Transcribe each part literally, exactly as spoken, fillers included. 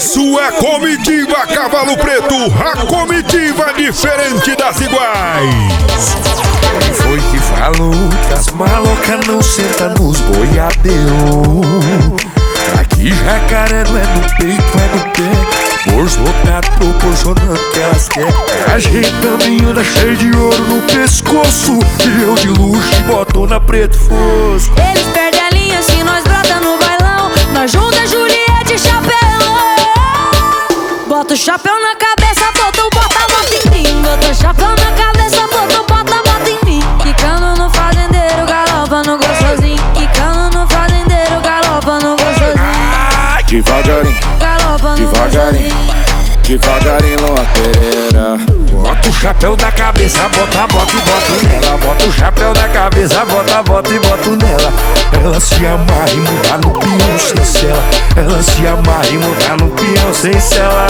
Isso é comitiva Cavalo Preto, a comitiva diferente das iguais. Quem foi que falou que as malocas não sentam nos boiadeiros? Aqui Jacaré não é no peito, é no pé. Bolso lotado proporcionando que elas querem. A gente também anda cheio de ouro no pescoço, e eu de luxo boto na preto fosco. Eles perdem a linha se nós brota no bailão. Nós junta Juliette e chapéu. Bota o chapéu na cabeça, bota o bota, bota em mim. Bota o chapéu na cabeça, bota o bota, bota em mim. Quicando no fazendeiro, galopa no gostosinho. Quicando no fazendeiro, galopa no gostosinho. Devagarinho, Galopa no devagarinho, gostosinho. devagarinho, Lua Pereira. Bota o chapéu na cabeça, bota, bota e bota nela. Bota o chapéu na cabeça, bota, bota e bota nela. Ela se amarra e muda no peão sem cela. Ela se amarra e muda no peão sem cela.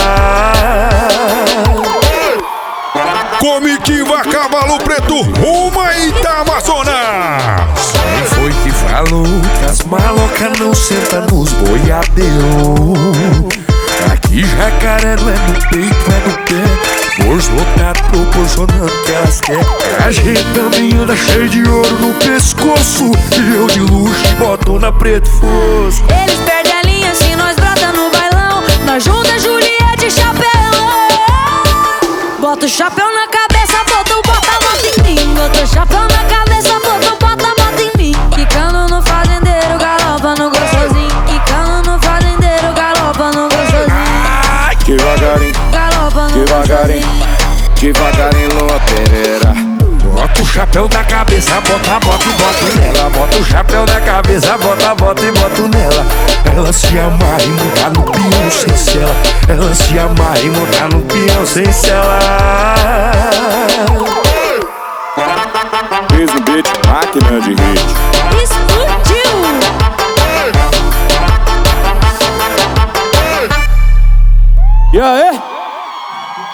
Comitiva Cavalo Preto, rumo aí da Amazonas. Quem foi que falou que as malocas não sentam nos boiadeiros? Aqui Jacaré não é no peito, é no pé. Bolso lotado proporcionando que elas querem. A gente também anda cheio de ouro no pescoço, e eu de luxo boto na preto fosco. Eles perdem a linha se nós brota no bailão. Nós junta Juliette e chapéu. Bota o chapéu na cabeça, bota o bota, bota em mim. Bota o chapéu na cabeça, bota o bota, bota em mim. Quicando no fazendeiro, galopa no gostosinho. Quicando no fazendeiro, galopa no gostosinho. Devagarinho, Galopa no devagarinho, gostosinho. devagarinho, Lua Pereira. Bota o chapéu na cabeça, bota, bota e bota nela. Bota o chapéu na cabeça, bota, bota e bota nela. Ela se amarra e muda no peão sem cela. Ela se amarra e muda no peão sem cela. Fiz no beat, máquina de hit. Isso